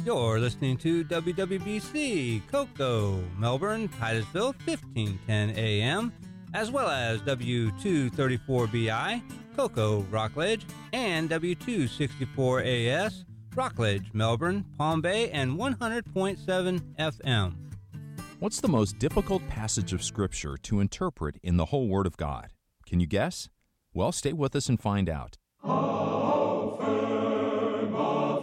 You're listening to WWBC, Cocoa, Melbourne, Titusville, 1510 AM, as well as W234BI, Cocoa, Rockledge, and W264AS, Rockledge, Melbourne, Palm Bay, and 100.7 FM. What's the most difficult passage of Scripture to interpret in the whole Word of God? Can you guess? Well, stay with us and find out. How firm a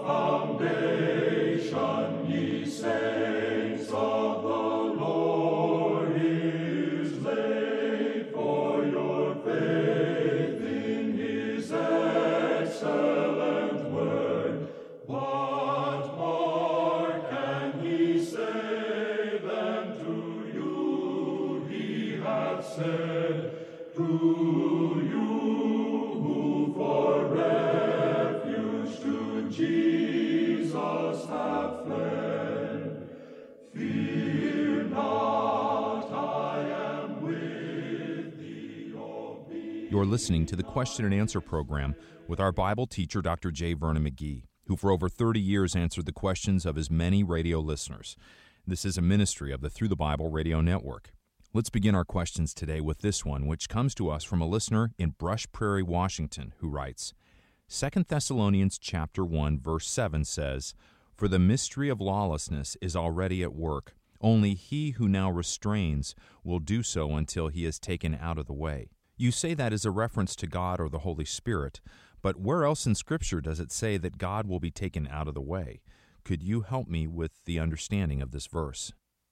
foundation, ye saints of the Lord, is laid for your faith in His excellent word. What more can He say than to you He hath said, to you who for refuge to Jesus have fled? Fear not, I am with thee, O be. You're listening to the Question and Answer program with our Bible teacher, Dr. J. Vernon McGee, who for over 30 years answered the questions of his many radio listeners. This is a ministry of the Through the Bible radio network. Let's begin our questions today with this one, which comes to us from a listener in Brush Prairie, Washington, who writes, 2 Thessalonians chapter 1, verse 7 says, "For the mystery of lawlessness is already at work. Only he who now restrains will do so until he is taken out of the way." You say that is a reference to God or the Holy Spirit, but where else in Scripture does it say that God will be taken out of the way? Could you help me with the understanding of this verse?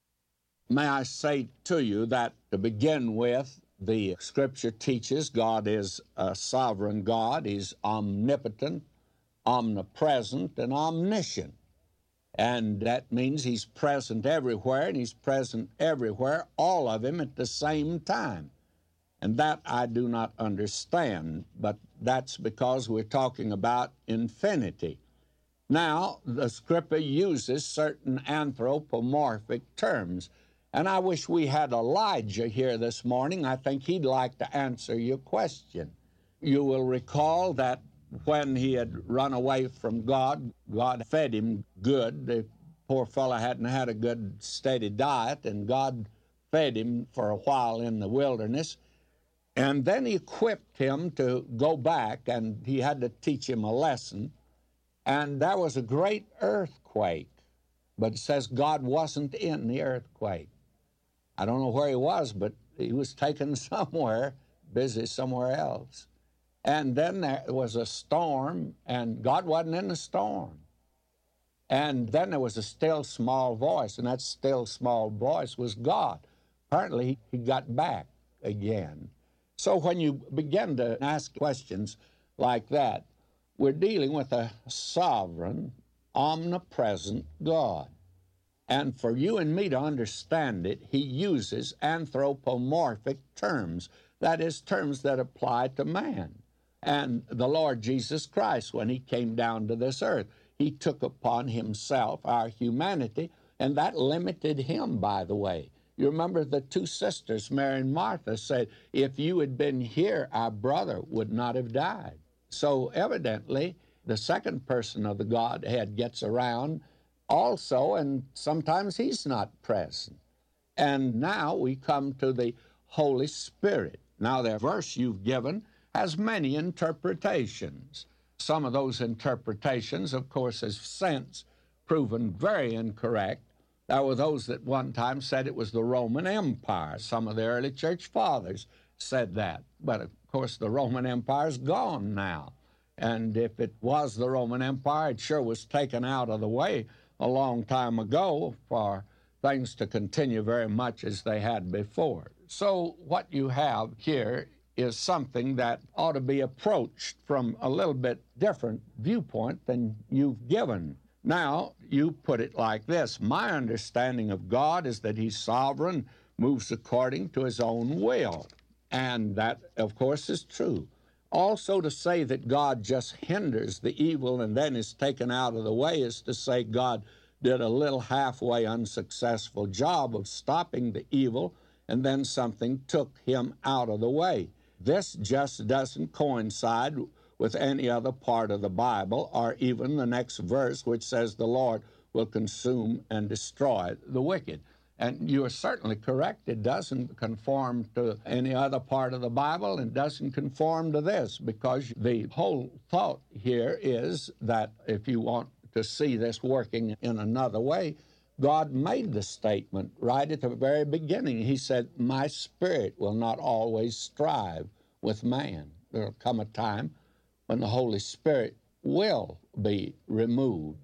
May I say to you that, to begin with, the Scripture teaches God is a sovereign God. He's omnipotent, omnipresent, and omniscient. And that means He's present everywhere, and He's present everywhere, all of Him at the same time. And that I do not understand, but that's because we're talking about infinity. Now, the Scripture uses certain anthropomorphic terms. And I wish we had Elijah here this morning. I think he'd like to answer your question. You will recall that when he had run away from God, God fed him good. The poor fellow hadn't had a good, steady diet, and God fed him for a while in the wilderness. And then He equipped him to go back, and He had to teach him a lesson. And there was a great earthquake, but it says God wasn't in the earthquake. I don't know where he was, but he was taken somewhere, busy somewhere else. And then there was a storm, and God wasn't in the storm. And then there was a still small voice, and that still small voice was God. Apparently, he got back again. So when you begin to ask questions like that, we're dealing with a sovereign, omnipresent God. And for you and me to understand it, He uses anthropomorphic terms. That is, terms that apply to man. And the Lord Jesus Christ, when He came down to this earth, He took upon Himself our humanity, and that limited Him, by the way. You remember the two sisters, Mary and Martha, said, if you had been here, our brother would not have died. So evidently, the second person of the Godhead gets around also, and sometimes He's not present. And now we come to the Holy Spirit. Now, the verse you've given has many interpretations. Some of those interpretations, of course, have since proven very incorrect. There were those that one time said it was the Roman Empire. Some of the early church fathers said that. But, of course, the Roman Empire's gone now. And if it was the Roman Empire, it sure was taken out of the way a long time ago for things to continue very much as they had before. So what you have here is something that ought to be approached from a little bit different viewpoint than you've given. Now, you put it like this: my understanding of God is that He's sovereign, moves according to His own will. And that, of course, is true. Also, to say that God just hinders the evil and then is taken out of the way is to say God did a little halfway unsuccessful job of stopping the evil, and then something took Him out of the way. This just doesn't coincide with any other part of the Bible, or even the next verse, which says the Lord will consume and destroy the wicked. And you are certainly correct. It doesn't conform to any other part of the Bible and doesn't conform to this, because the whole thought here is that if you want to see this working in another way, God made the statement right at the very beginning. He said, my spirit will not always strive with man. There will come a time when the Holy Spirit will be removed.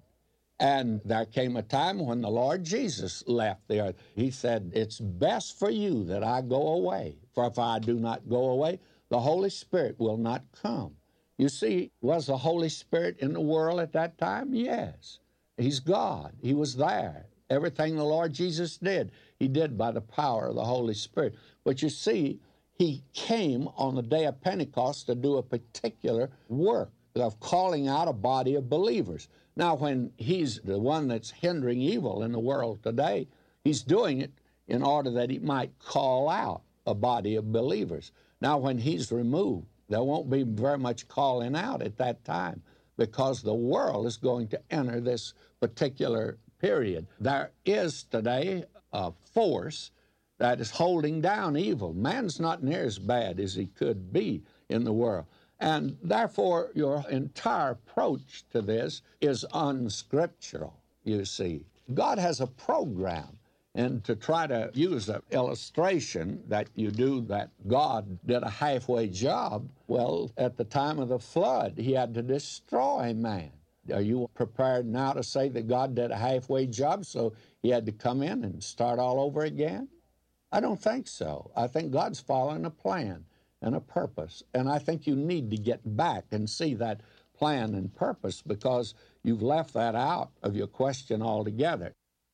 And there came a time when the Lord Jesus left the earth. He said, it's best for you that I go away, for if I do not go away, the Holy Spirit will not come. You see, was the Holy Spirit in the world at that time? Yes. He's God. He was there. Everything the Lord Jesus did, he did by the power of the Holy Spirit. But you see, he came on the day of Pentecost to do a particular work of calling out a body of believers. Now, when he's the one that's hindering evil in the world today, he's doing it in order that he might call out a body of believers. Now, when he's removed, there won't be very much calling out at that time, because the world is going to enter this particular period. There is today a force that is holding down evil. Man's not near as bad as he could be in the world. And therefore, your entire approach to this is unscriptural, you see. God has a program, and to try to use an illustration that you do that God did a halfway job, well, at the time of the flood, he had to destroy man. Are you prepared now to say that God did a halfway job, so he had to come in and start all over again? I don't think so. I think God's following a plan and a purpose. And I think you need to get back and see that plan and purpose, because you've left that out of your question altogether.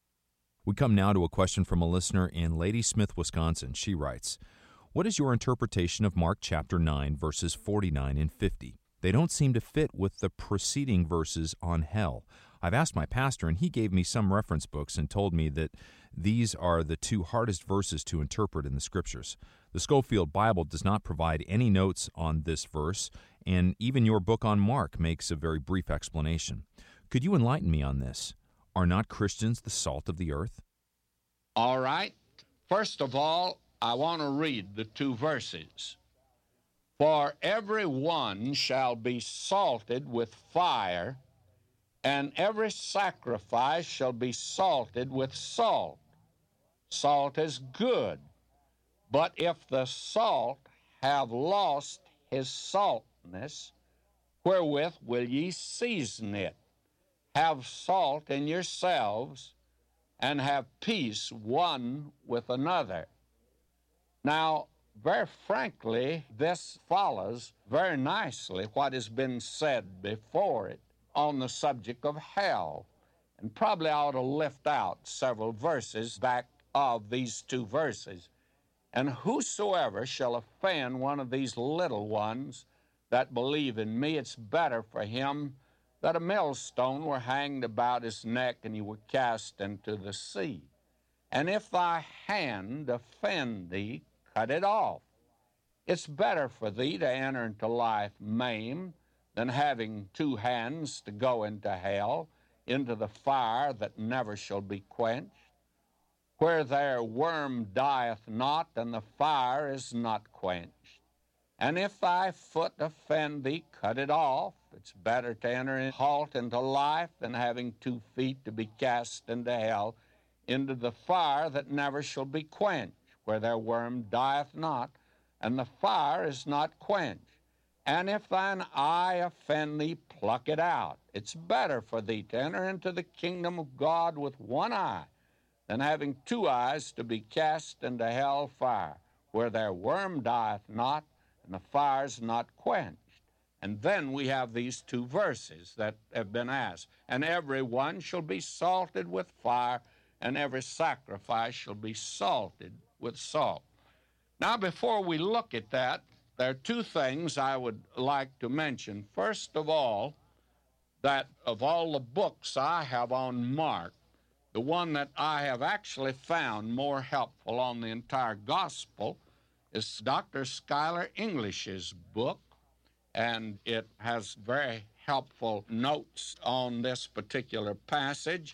We come now to a question from a listener in Ladysmith, Wisconsin. She writes, what is your interpretation of Mark chapter 9, verses 49 and 50? They don't seem to fit with the preceding verses on hell. I've asked my pastor, and he gave me some reference books and told me that these are the two hardest verses to interpret in the Scriptures. The Scofield Bible does not provide any notes on this verse, and even your book on Mark makes a very brief explanation. Could you enlighten me on this? Are not Christians the salt of the earth? All right. First of all, I want to read the two verses. For every one shall be salted with fire, and every sacrifice shall be salted with salt. Salt is good, but if the salt have lost his saltness, wherewith will ye season it? Have salt in yourselves, and have peace one with another. Now, very frankly, this follows very nicely what has been said before it on the subject of hell, and probably ought to lift out several verses back of these two verses. And whosoever shall offend one of these little ones that believe in me, it's better for him that a millstone were hanged about his neck and he were cast into the sea. And if thy hand offend thee, cut it off. It's better for thee to enter into life maimed than having two hands to go into hell, into the fire that never shall be quenched, where their worm dieth not, and the fire is not quenched. And if thy foot offend thee, cut it off. It's better to enter in halt into life than having 2 feet to be cast into hell, into the fire that never shall be quenched, where their worm dieth not, and the fire is not quenched. And if thine eye offend thee, pluck it out. It's better for thee to enter into the kingdom of God with one eye than having 2 eyes to be cast into hell fire, where their worm dieth not, and the fire's not quenched. And then we have these 2 verses that have been asked. And every one shall be salted with fire, and every sacrifice shall be salted with salt. Now, before we look at that, there are 2 things I would like to mention. First of all, that of all the books I have on Mark, the one that I have actually found more helpful on the entire gospel is Dr. Schuyler English's book, and it has very helpful notes on this particular passage,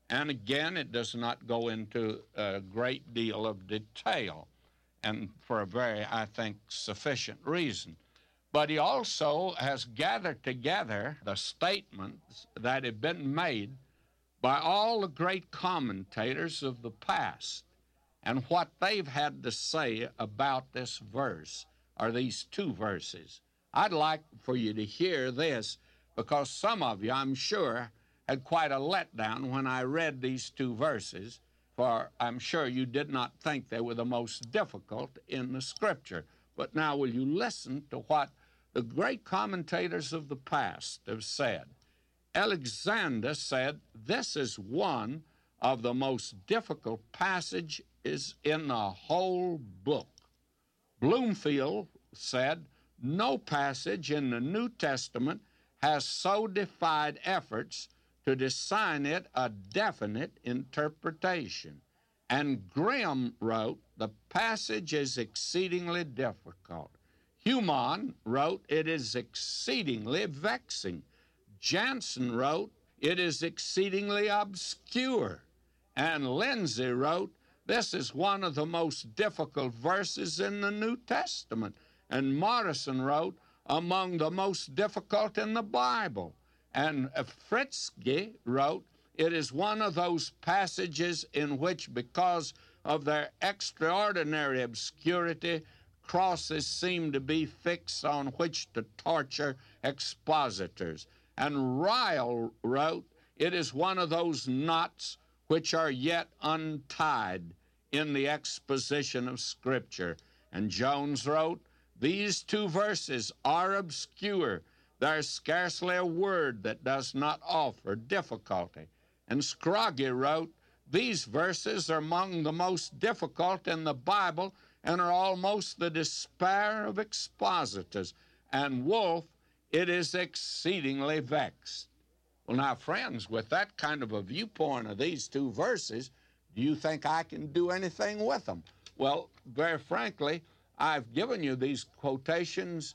And again, it does not go into a great deal of detail, and for a very, I think, sufficient reason. But he also has gathered together the statements that have been made by all the great commentators of the past and what they've had to say about this verse, or these two verses. I'd like for you to hear this, because some of you, I'm sure, had quite a letdown when I read these two verses, for I'm sure you did not think they were the most difficult in the Scripture. But now will you listen to what the great commentators of the past have said. Alexander said, this is one of the most difficult passages in the whole book. Bloomfield said, no passage in the New Testament has so defied efforts to assign it a definite interpretation. And Grimm wrote, the passage is exceedingly difficult. Humann wrote, it is exceedingly vexing. Jansen wrote, it is exceedingly obscure. And Lindsay wrote, this is one of the most difficult verses in the New Testament. And Morrison wrote, among the most difficult in the Bible. And Fritzsche wrote, it is one of those passages in which, because of their extraordinary obscurity, crosses seem to be fixed on which to torture expositors. And Ryle wrote, it is one of those knots which are yet untied in the exposition of Scripture. And Jones wrote, these two verses are obscure. There is scarcely a word that does not offer difficulty. And Scroggie wrote, these verses are among the most difficult in the Bible and are almost the despair of expositors. And Wolfe, it is exceedingly vexed. Well, now, friends, with that kind of a viewpoint of these two verses, do you think I can do anything with them? Well, very frankly, I've given you these quotations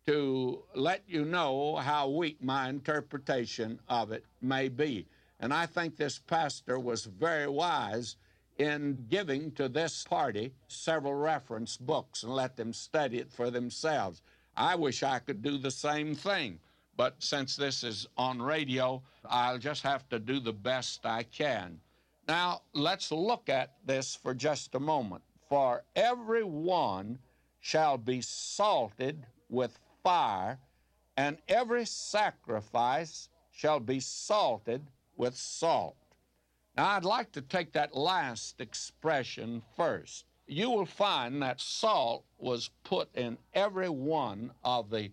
to let you know how weak my interpretation of it may be. And I think this pastor was very wise in giving to this party several reference books and let them study it for themselves. I wish I could do the same thing, but since this is on radio, I'll just have to do the best I can. Now, let's look at this for just a moment. For every one shall be salted with fire, and every sacrifice shall be salted with salt. Now, I'd like to take that last expression first. You will find that salt was put in every one of the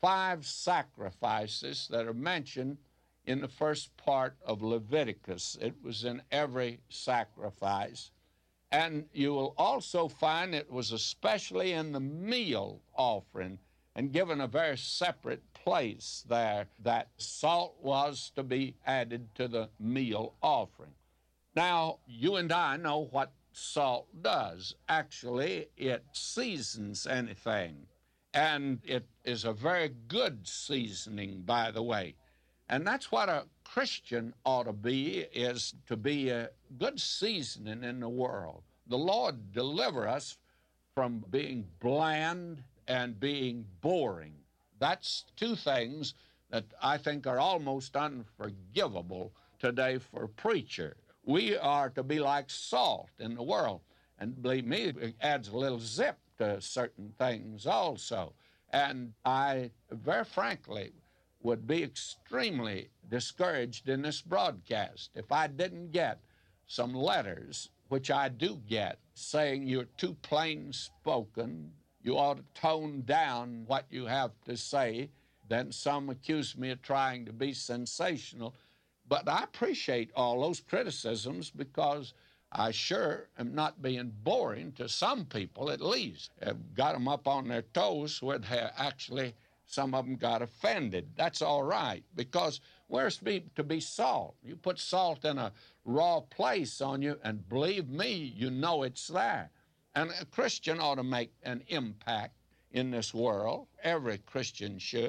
5 sacrifices that are mentioned in the first part of Leviticus. It was in every sacrifice. And you will also find it was especially in the meal offering and given a very separate place there that salt was to be added to the meal offering. Now, you and I know what salt does. Actually, it seasons anything. And it is a very good seasoning, by the way. And that's what a Christian ought to be, is to be a good seasoning in the world. The Lord deliver us from being bland and being boring. That's 2 things that I think are almost unforgivable today for a preacher. We are to be like salt in the world. And believe me, it adds a little zip to certain things also. And I, very frankly, would be extremely discouraged in this broadcast if I didn't get some letters, which I do get, saying you're too plain spoken, you ought to tone down what you have to say. Then some accuse me of trying to be sensational. But I appreciate all those criticisms, because I sure am not being boring to some people, at least. I've got them up on their toes where they actually, some of them got offended. That's all right, because we're to be salt. You put salt in a raw place on you, and believe me, you know it's there. And a Christian ought to make an impact in this world. Every Christian should.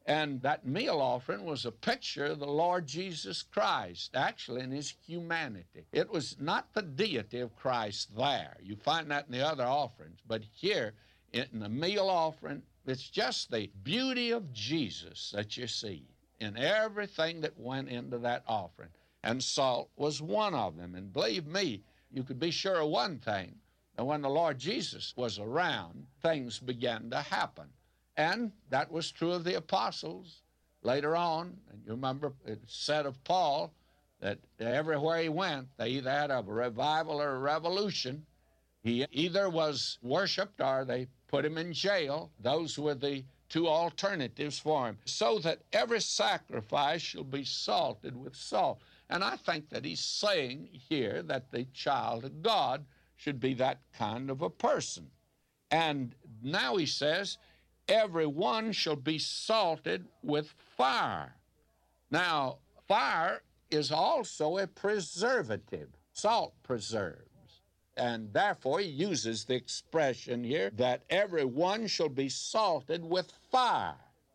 And that meal offering was a picture of the Lord Jesus Christ, actually in his humanity. It was not the deity of Christ there. You find that in the other offerings. But here, in the meal offering, it's just the beauty of Jesus that you see in everything that went into that offering. And salt was one of them. And believe me, you could be sure of one thing, that when the Lord Jesus was around, things began to happen. And that was true of the apostles later on. And you remember it said of Paul that everywhere he went, they either had a revival or a revolution. He either was worshiped or they put him in jail. Those were the two alternatives for him. So that every sacrifice shall be salted with salt. And I think that he's saying here that the child of God should be that kind of a person. And now he says, every one shall be salted with fire. Now, fire is also a preservative. Salt preserves. And therefore, he uses the expression here that every one shall be salted with fire.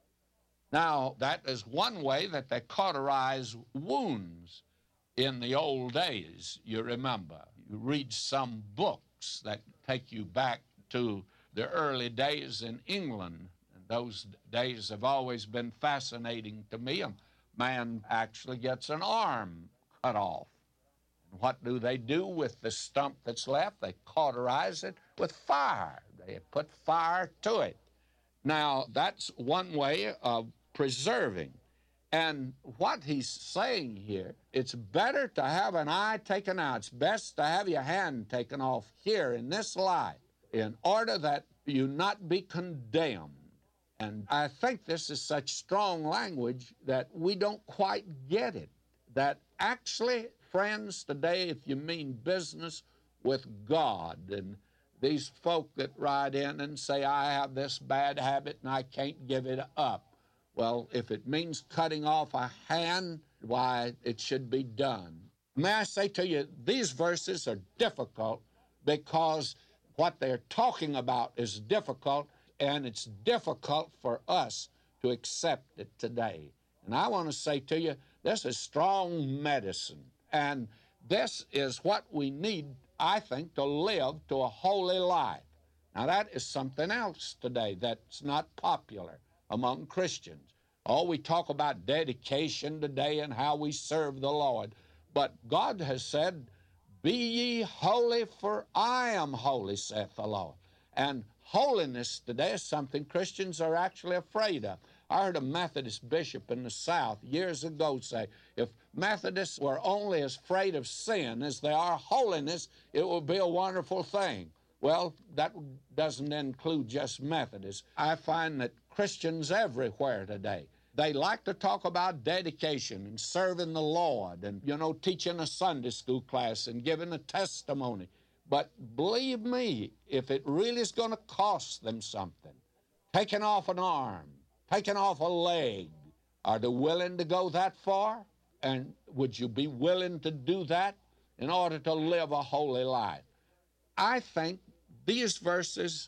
Now, that is one way that they cauterize wounds in the old days, you remember. You read some books that take you back to the early days in England. And those days have always been fascinating to me. A man actually gets an arm cut off. And what do they do with the stump that's left? They cauterize it with fire. They put fire to it. Now, that's one way of preserving. And what he's saying here, it's better to have an eye taken out. It's best to have your hand taken off here in this life in order that you not be condemned. And I think this is such strong language that we don't quite get it. That actually, friends, today, if you mean business with God, and these folk that ride in and say, I have this bad habit and I can't give it up. Well, if it means cutting off a hand, why, it should be done. May I say to you, these verses are difficult because what they're talking about is difficult, and it's difficult for us to accept it today. And I want to say to you, this is strong medicine, and this is what we need, I think, to live to a holy life. Now, that is something else today that's not popular among Christians. Oh, we talk about dedication today and how we serve the Lord. But God has said, be ye holy, for I am holy, saith the Lord. And holiness today is something Christians are actually afraid of. I heard a Methodist bishop in the South years ago say, if Methodists were only as afraid of sin as they are holiness, it would be a wonderful thing. Well, that doesn't include just Methodists. I find that Christians everywhere today, they like to talk about dedication and serving the Lord and, teaching a Sunday school class and giving a testimony. But believe me, if it really is going to cost them something, taking off an arm, taking off a leg, are they willing to go that far? And would you be willing to do that in order to live a holy life? I think these verses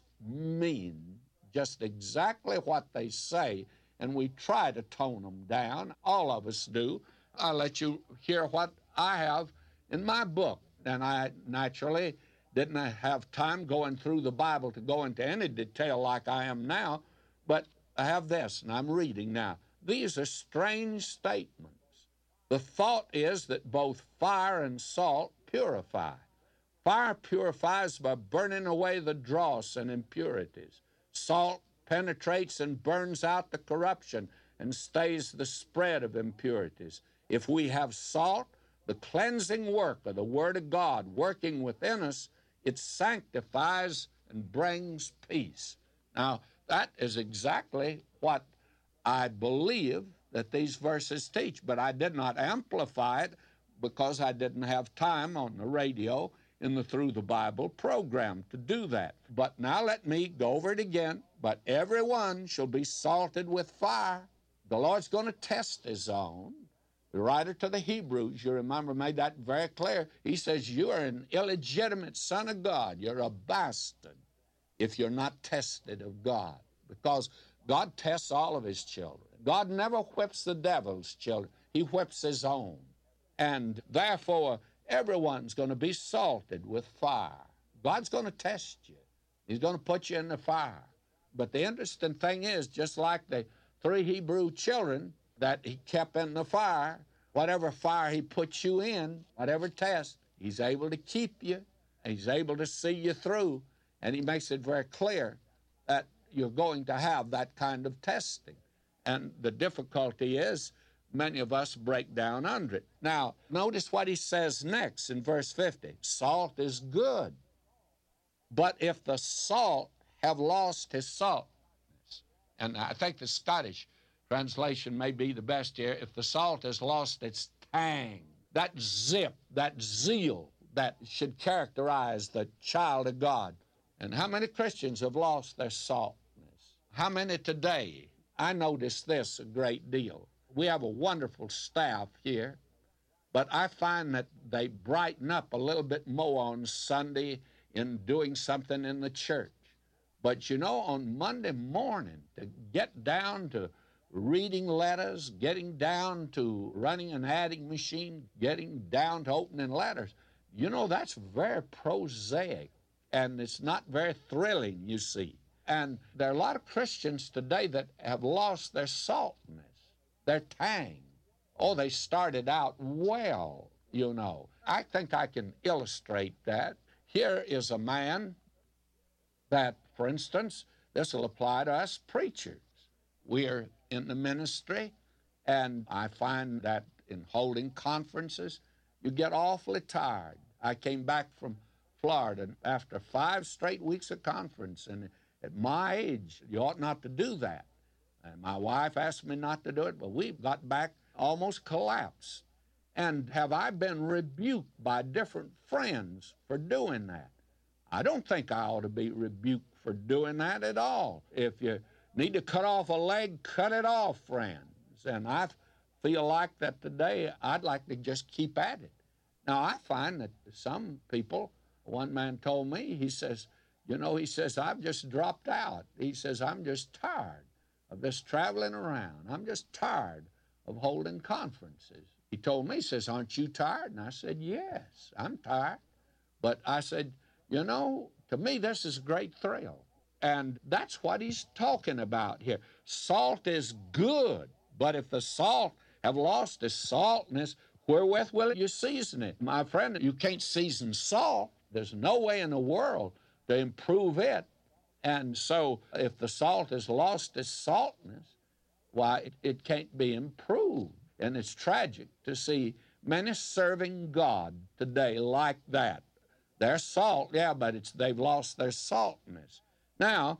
mean just exactly what they say, and we try to tone them down. All of us do. I'll let you hear what I have in my book. And I naturally didn't have time going through the Bible to go into any detail like I am now, but I have this, and I'm reading now. These are strange statements. The thought is that both fire and salt purify. Fire purifies by burning away the dross and impurities. Salt penetrates and burns out the corruption and stays the spread of impurities. If we have salt, the cleansing work of the Word of God working within us, it sanctifies and brings peace. Now, that is exactly what I believe that these verses teach, but I did not amplify it because I didn't have time on the radio in the Through the Bible program to do that. But now let me go over it again. But everyone shall be salted with fire. The Lord's going to test his own. The writer to the Hebrews, you remember, made that very clear. He says, you are an illegitimate son of God. You're a bastard if you're not tested of God. Because God tests all of his children. God never whips the devil's children. He whips his own. And therefore, everyone's going to be salted with fire. God's going to test you. He's going to put you in the fire. But the interesting thing is, just like the 3 Hebrew children that he kept in the fire, whatever fire he puts you in, whatever test, he's able to keep you. He's able to see you through. And he makes it very clear that you're going to have that kind of testing. And the difficulty is, many of us break down under it. Now, notice what he says next in verse 50. Salt is good, but if the salt have lost his saltness, and I think the Scottish translation may be the best here, if the salt has lost its tang, that zip, that zeal that should characterize the child of God. And how many Christians have lost their saltness? How many today? I notice this a great deal. We have a wonderful staff here, but I find that they brighten up a little bit more on Sunday in doing something in the church. But you know, on Monday morning, to get down to reading letters, getting down to running an adding machine, getting down to opening letters, you know, that's very prosaic, and it's not very thrilling, you see. And there are a lot of Christians today that have lost their saltness, their tang. Oh, they started out well, you know. I think I can illustrate that. Here is a man that, for instance, this will apply to us preachers. We are in the ministry, and I find that in holding conferences, you get awfully tired. I came back from Florida after 5 straight weeks of conference, and at my age, you ought not to do that. And my wife asked me not to do it, but we got back almost collapsed. And have I been rebuked by different friends for doing that? I don't think I ought to be rebuked for doing that at all. If you need to cut off a leg, cut it off, friends. And I feel like that today I'd like to just keep at it. Now, I find that some people, one man told me, he says, you know, he says, I've just dropped out. He says, I'm just tired of this traveling around. I'm just tired of holding conferences. He told me, he says, aren't you tired? And I said, yes, I'm tired. But I said, you know, to me, this is a great thrill. And that's what he's talking about here. Salt is good, but if the salt have lost its saltness, wherewith will you season it? My friend, you can't season salt. There's no way in the world to improve it. And so if the salt has lost its saltness, why, it can't be improved. And it's tragic to see many serving God today like that. They're salt, yeah, but they've lost their saltness. Now,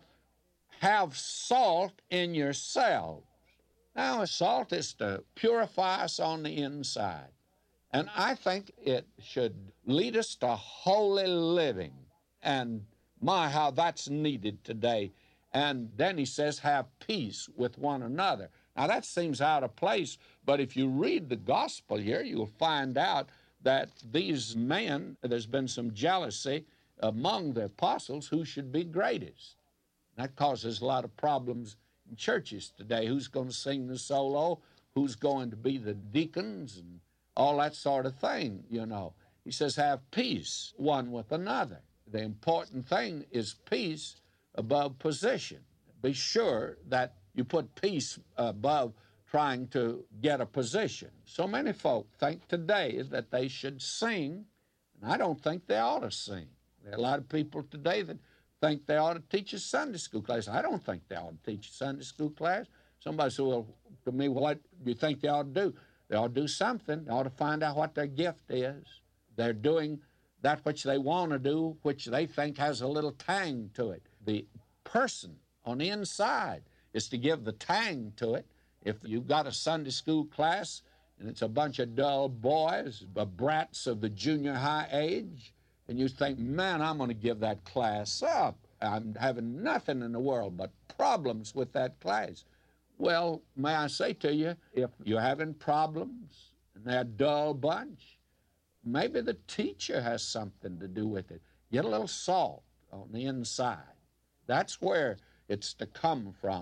have salt in yourselves. Now, salt is to purify us on the inside. And I think it should lead us to holy living. And my, how that's needed today. And then he says, have peace with one another. Now, that seems out of place, but if you read the gospel here, you'll find out that these men, there's been some jealousy among the apostles who should be greatest. That causes a lot of problems in churches today. Who's going to sing the solo? Who's going to be the deacons? And all that sort of thing, you know. He says, have peace one with another. The important thing is peace above position. Be sure that you put peace above trying to get a position. So many folk think today that they should sing, and I don't think they ought to sing. There are a lot of people today that think they ought to teach a Sunday school class. I don't think they ought to teach a Sunday school class. Somebody said, well, to me, what do you think they ought to do? They ought to do something. They ought to find out what their gift is. They're doing that which they want to do, which they think has a little tang to it. The person on the inside is to give the tang to it. If you've got a Sunday school class and it's a bunch of dull boys, brats of the junior high age, and you think, man, I'm going to give that class up. I'm having nothing in the world but problems with that class. Well, may I say to you, if you're having problems and they're a dull bunch, maybe the teacher has something to do with it. Get a little salt on the inside. That's where it's to come from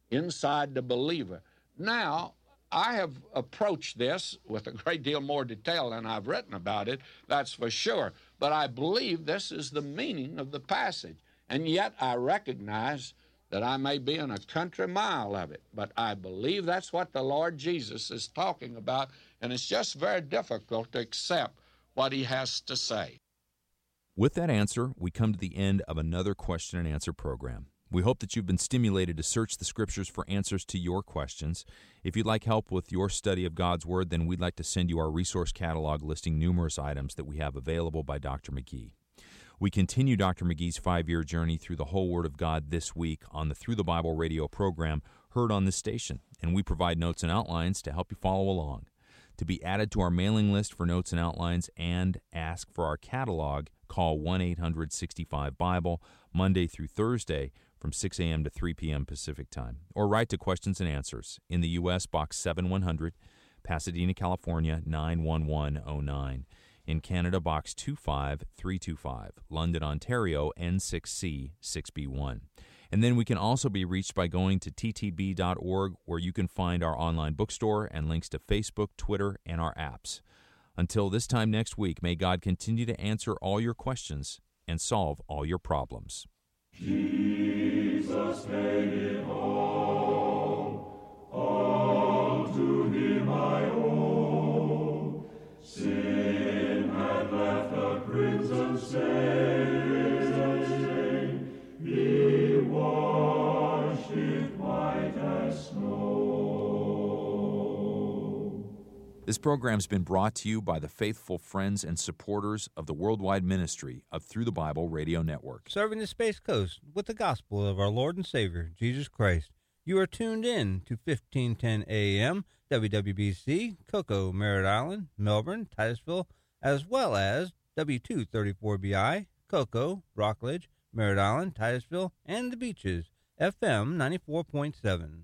inside the believer. Now, I have approached this with a great deal more detail than I've written about it, that's for sure. But I believe this is the meaning of the passage. And yet I recognize that I may be in a country mile of it. But I believe that's what the Lord Jesus is talking about, and it's just very difficult to accept what he has to say. With that answer, we come to the end of another question and answer program. We hope that you've been stimulated to search the Scriptures for answers to your questions. If you'd like help with your study of God's Word, then we'd like to send you our resource catalog listing numerous items that we have available by Dr. McGee. We continue Dr. McGee's 5-year journey through the whole Word of God this week on the Through the Bible radio program heard on this station, and we provide notes and outlines to help you follow along. To be added to our mailing list for notes and outlines and ask for our catalog, call 1-800-65-BIBLE Monday through Thursday from 6 a.m. to 3 p.m. Pacific Time, or write to Questions and Answers in the U.S. Box 7100, Pasadena, California 91109. In Canada, Box 25325, London, Ontario, N6C 6B1. And then we can also be reached by going to ttb.org, where you can find our online bookstore and links to Facebook, Twitter, and our apps. Until this time next week, may God continue to answer all your questions and solve all your problems. Jesus made it all to him I owe. Sin had left a crimson stain, he washed it white as snow. This program's been brought to you by the faithful friends and supporters of the worldwide ministry of Through the Bible Radio Network. Serving the Space Coast with the gospel of our Lord and Savior, Jesus Christ. You are tuned in to 1510 AM, WWBC, Cocoa, Merritt Island, Melbourne, Titusville, as well as W234BI, Cocoa, Rockledge, Merritt Island, Titusville, and the Beaches, FM 94.7.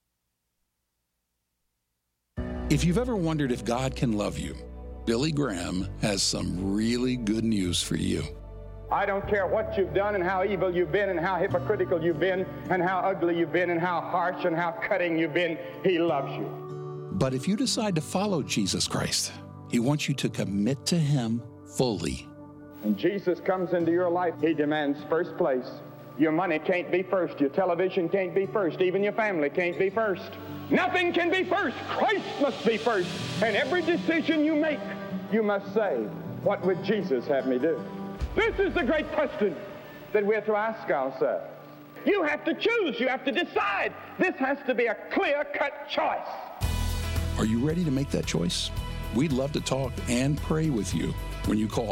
If you've ever wondered if God can love you, Billy Graham has some really good news for you. I don't care what you've done and how evil you've been and how hypocritical you've been and how ugly you've been and how harsh and how cutting you've been. He loves you. But if you decide to follow Jesus Christ, he wants you to commit to him fully. When Jesus comes into your life, he demands first place. Your money can't be first. Your television can't be first. Even your family can't be first. Nothing can be first. Christ must be first. And every decision you make, you must say, what would Jesus have me do? This is the great question that we're to ask ourselves. You have to choose. You have to decide. This has to be a clear-cut choice. Are you ready to make that choice? We'd love to talk and pray with you when you call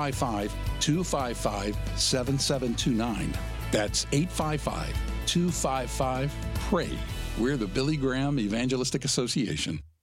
855-255-7729. That's 855-255-PRAY. We're the Billy Graham Evangelistic Association.